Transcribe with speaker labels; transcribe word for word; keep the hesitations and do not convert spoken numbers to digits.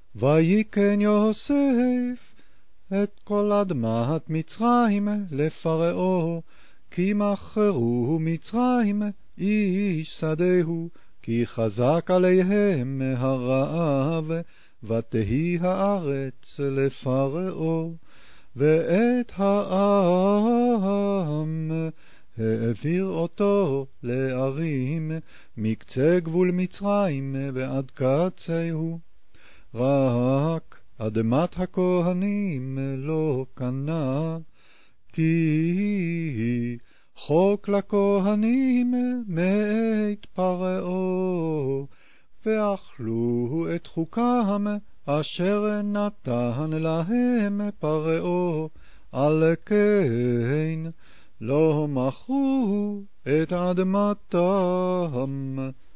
Speaker 1: ויקן יוסף את כל אדמת מצרים לפרעו, כי מכרו מצרים איש שדהו, כי חזק עליהם הרעב, ותהי הארץ לפרעו. ואת העם העביר אותו לערים, מקצה גבול מצרים ועד קצהו. רק אדמת הכהנים לא קנה, כי חוק לכהנים מאת פרעו, ואכלו את חוקם אשר נתן להם פרעו, על כן לא מכרו את אדמתם.